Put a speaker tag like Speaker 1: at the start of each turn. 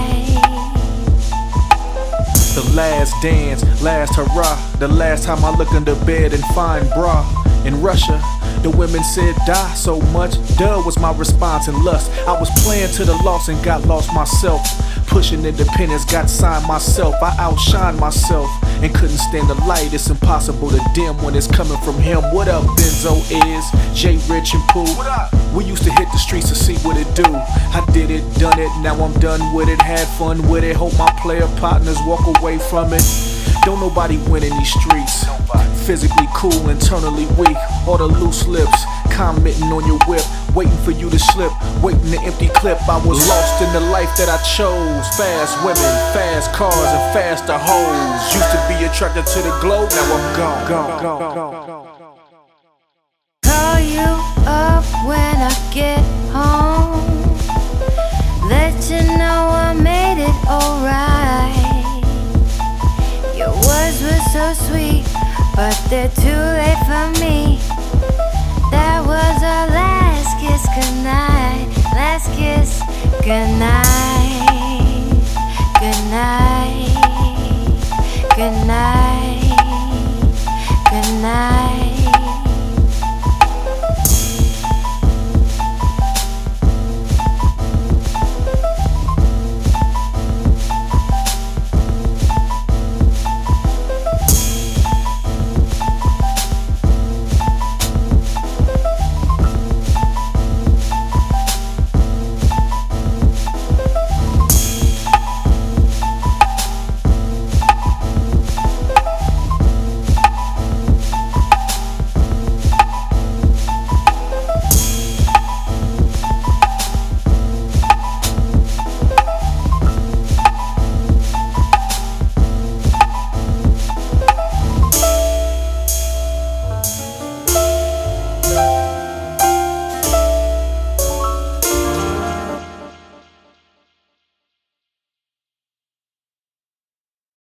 Speaker 1: The last dance, last hurrah. The last time I look under bed and find bra. In Russia, the women said die so much. Duh was my response and lust. I was playing to the loss and got lost myself. Pushing independence, got signed myself. I outshined myself and couldn't stand the light. It's impossible to dim when it's coming from him. What up, Benzo is J Rich and Pooh? We used to hit the streets to see what it do. I did it, done it, now I'm done with it. Had fun with it, hope my player partners walk away from it. Don't nobody win in these streets. Physically cool, internally weak. All the loose lips, commenting on your whip, waiting for you to slip, waiting to empty clip. I was lost in the life that I chose. Fast women, fast cars, and faster hoes. Used to be attracted to the glow, now I'm gone.
Speaker 2: Call you up when I get home. Let you know I made it alright. Your words were so sweet, but they're too late for me. That was our last kiss goodnight. Last kiss goodnight. Goodnight. Goodnight. Goodnight.